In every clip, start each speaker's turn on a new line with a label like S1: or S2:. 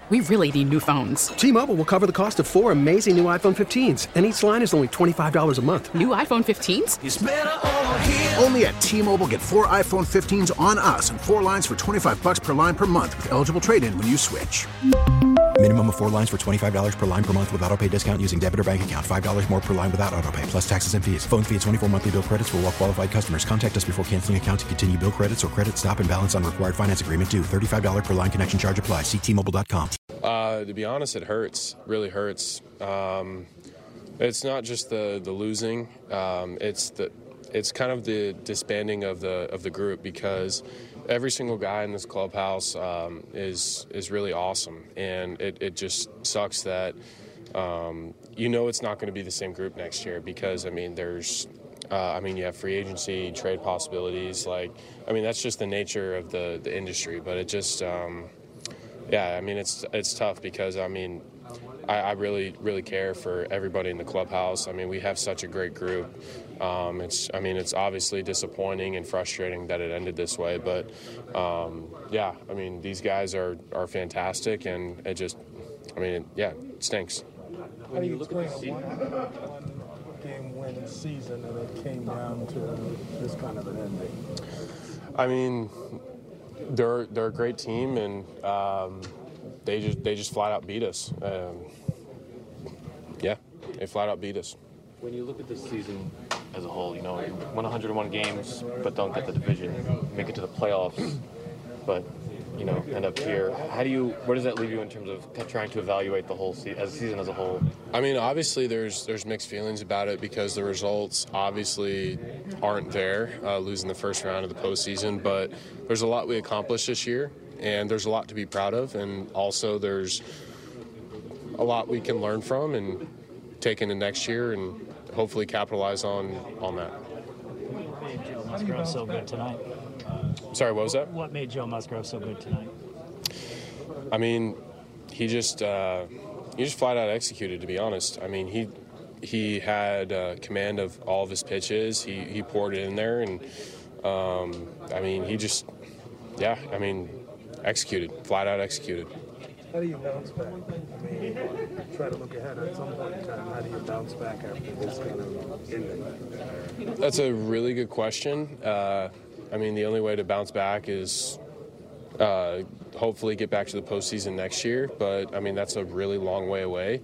S1: We really need new phones.
S2: T-Mobile will cover the cost of 4 amazing new iPhone 15s, and each line is only $25 a month.
S1: New iPhone 15s?
S3: It's better over here.
S4: Only at T-Mobile, get 4 iPhone 15s on us and 4 lines for $25 per line per month with eligible trade-in when you switch.
S5: Minimum of 4 lines for $25 per line per month with autopay discount using debit or bank account. $5 more per line without autopay, plus taxes and fees. Phone fee at 24 monthly bill credits for well-qualified customers. Contact us before canceling account to continue bill credits or credit stop and balance on required finance agreement due. $35 per line connection charge applies. See T-Mobile.com.
S6: To be honest, it hurts. Really hurts. It's not just the losing. It's kind of the disbanding of the group, because every single guy in this clubhouse is really awesome, and it just sucks that it's not going to be the same group next year, because there's you have free agency, trade possibilities. That's just the nature of the industry. But it just it's tough, because I really, really care for everybody in the clubhouse. We have such a great group. It's obviously disappointing and frustrating that it ended this way, but these guys are fantastic, and it just, it stinks.
S7: How do you explain a one-game win season and it came down to this kind of an ending?
S6: They're a great team, and they just flat out beat us. They flat out beat us.
S8: When you look at this season as a whole, you won 101 games, but don't get the division, make it to the playoffs, but end up here. Where does that leave you in terms of trying to evaluate the whole season as a whole?
S6: Obviously there's mixed feelings about it, because the results obviously aren't there, losing the first round of the postseason, but there's a lot we accomplished this year, and there's a lot to be proud of, and also there's a lot we can learn from and take into next year and hopefully capitalize on that.
S9: What made Joe Musgrove so good tonight?
S6: Sorry, what was that?
S9: What made Joe Musgrove so good tonight?
S6: He just flat out executed, to be honest. He had command of all of his pitches. He poured it in there, and he just executed, flat out executed.
S7: How do you bounce back? Try to look ahead at some point in time. How do you bounce back after this kind of ending?
S6: That's a really good question. The only way to bounce back is hopefully get back to the postseason next year. But, that's a really long way away.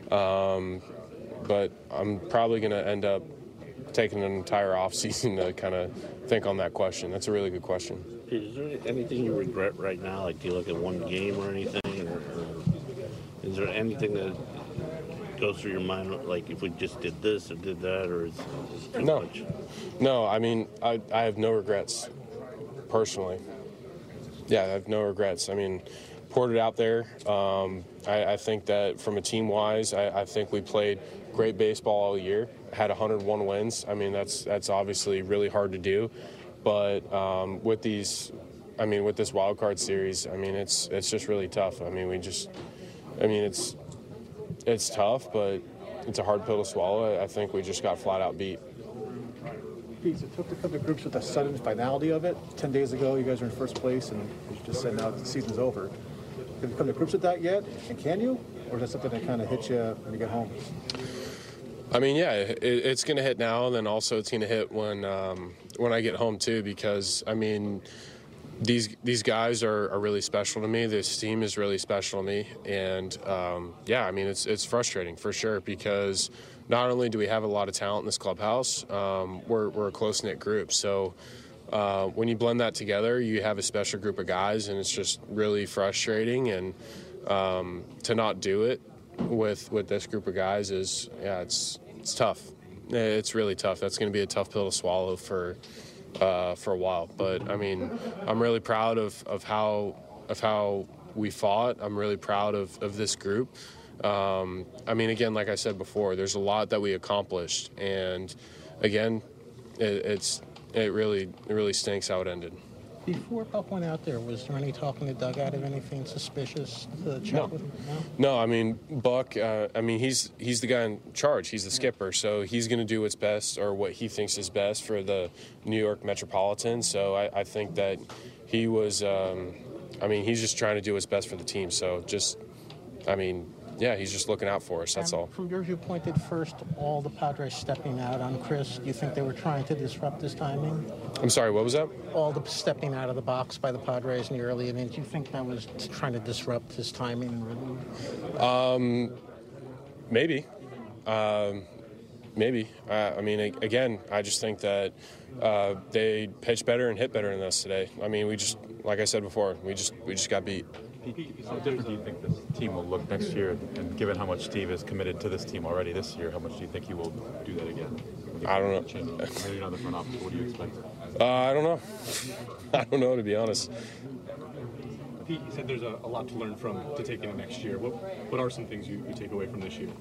S6: But I'm probably going to end up taking an entire offseason to kind of think on that question. That's a really good question.
S10: Is there anything you regret right now? Like, do you look at one game or anything? Or is there anything that goes through your mind, like if we just did this or did that, or is it too much?
S6: No, I have no regrets, personally. Yeah, I have no regrets. Poured it out there. I think that from a team-wise, I think we played great baseball all year, had 101 wins. That's obviously really hard to do. But with this wild card series, it's just really tough. It's tough, but it's a hard pill to swallow. I think we just got flat out beat.
S7: Pete, it took to come to grips with the sudden finality of it. 10 days ago, you guys were in first place, and you just said now the season's over. Have you come to grips with that yet? And can you? Or is that something that kind of hits you when you get home?
S6: It's going to hit now, and then also it's going to hit when I get home too, because these guys are really special to me. This team is really special to me, and it's frustrating for sure, because not only do we have a lot of talent in this clubhouse, we're a close-knit group. So when you blend that together, you have a special group of guys, and it's just really frustrating. And to not do it with this group of guys is, it's tough. It's really tough. That's going to be a tough pill to swallow for a while. But I'm really proud of how we fought. I'm really proud of this group. Again, like I said before, there's a lot that we accomplished, and again, it really stinks how it ended.
S11: Before Buck went out there, was there any talk in the dugout of anything suspicious to check
S6: No.
S11: with him?
S6: No, Buck, he's the guy in charge. He's the skipper, so he's going to do what's best, or what he thinks is best for the New York Metropolitan. So I think that he was, he's just trying to do what's best for the team. So just I mean, yeah, he's just looking out for us. That's all.
S11: From your viewpoint, at first, all the Padres stepping out on Chris, do you think they were trying to disrupt his timing?
S6: I'm sorry, what was that?
S11: All the stepping out of the box by the Padres in the early innings, do you think that was trying to disrupt his timing and rhythm?
S6: Maybe. Maybe. I mean, again, I just think that they pitched better and hit better than us today. I mean, we just, like I said before, we just got beat.
S3: How different do you think this team will look next year? And given how much Steve is committed to this team already this year, how much do you think he will do that again?
S6: I don't know.
S3: Maybe not the front office. What do you expect?
S6: I don't know. I don't know, to be honest.
S12: Pete, you said there's a lot to learn from to take into next year. What are some things you take away from this year?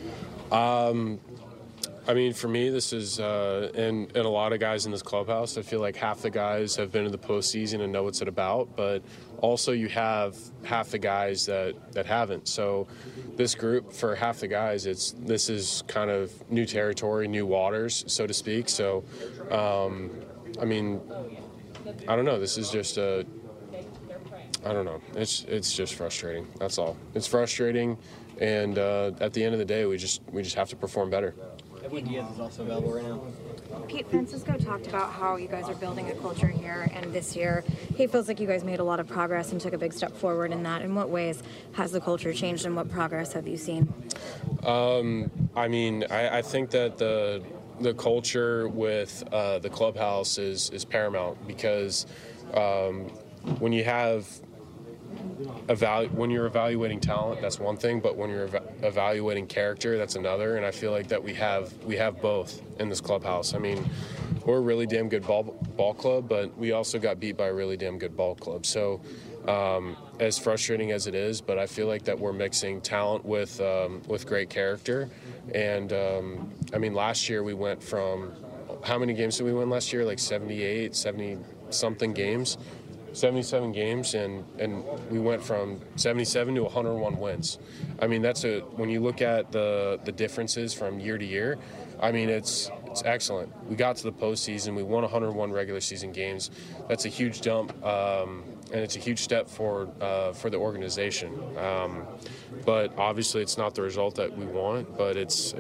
S6: I mean, for me, this is, and a lot of guys in this clubhouse, I feel like half the guys have been in the postseason and know what's it about, but also you have half the guys that haven't. So this group, for half the guys, this is kind of new territory, new waters, so to speak. So, I mean, I don't know. This is just I don't know. It's just frustrating. That's all. It's frustrating, and at the end of the day, we just have to perform better.
S13: Edwin Diaz is also available right now.
S14: Pete, Francisco talked about how you guys are building a culture here, and this year he feels like you guys made a lot of progress and took a big step forward in that. In what ways has the culture changed, and what progress have you seen?
S6: I mean, I think that the culture with the clubhouse is paramount, because when you have when you're evaluating talent, that's one thing, but when you're evaluating character, that's another. And I feel like that we have both in this clubhouse. I mean, we're a really damn good ball club, but we also got beat by a really damn good ball club. So as frustrating as it is, but I feel like that we're mixing talent with great character. And I mean, last year we went from, how many games did we win last year? Like 70-something games. 77 games, and we went from 77 to 101 wins. I mean, when you look at the differences from year to year, I mean, it's excellent. We got to the postseason. We won 101 regular season games. That's a huge jump, and it's a huge step forward for the organization. But obviously, it's not the result that we want. But it's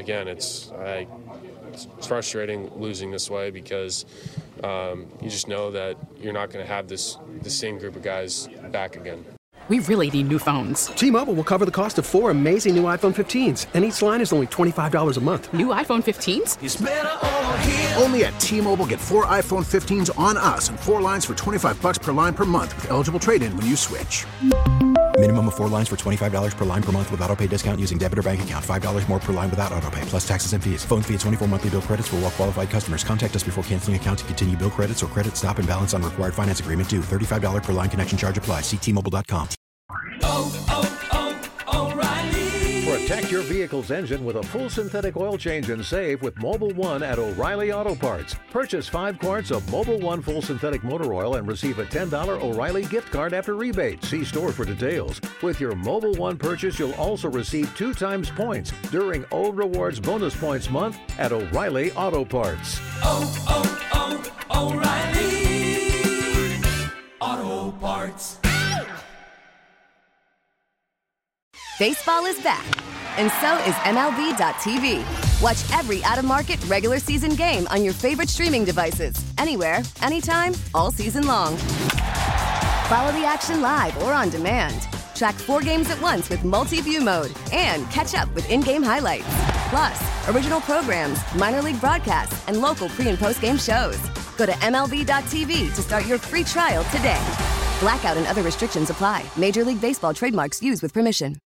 S6: frustrating losing this way, because you just know that you're not going to have the same group of guys back again.
S1: We really need new phones.
S2: T-Mobile will cover the cost of 4 amazing new iPhone 15s, and each line is only $25 a month.
S1: New iPhone 15s?
S4: It's better over here. Only at T-Mobile, get 4 iPhone 15s on us and 4 lines for $25 per line per month with eligible trade-in when you switch.
S5: Minimum of 4 lines for $25 per line per month with autopay discount using debit or bank account. $5 more per line without autopay, plus taxes and fees. Phone fee at 24 monthly bill credits for well-qualified customers. Contact us before canceling account to continue bill credits or credit stop and balance on required finance agreement due. $35 per line connection charge applies. See T-Mobile.com.
S15: O'Reilly. Protect your vehicle's engine with a full synthetic oil change and save with Mobil 1 at O'Reilly Auto Parts. Purchase 5 quarts of Mobil 1 full synthetic motor oil and receive a $10 O'Reilly gift card after rebate. See store for details. With your Mobil 1 purchase, you'll also receive 2 times points during O Rewards Bonus Points Month at O'Reilly Auto Parts.
S16: O'Reilly Auto Parts.
S17: Baseball is back, and so is MLB.tv. Watch every out-of-market regular season game on your favorite streaming devices, anywhere, anytime, all season long. Follow the action live or on demand. Track 4 games at once with multi-view mode and catch up with in-game highlights. Plus, original programs, minor league broadcasts, and local pre- and post-game shows. Go to MLB.tv to start your free trial today. Blackout and other restrictions apply. Major League Baseball trademarks used with permission.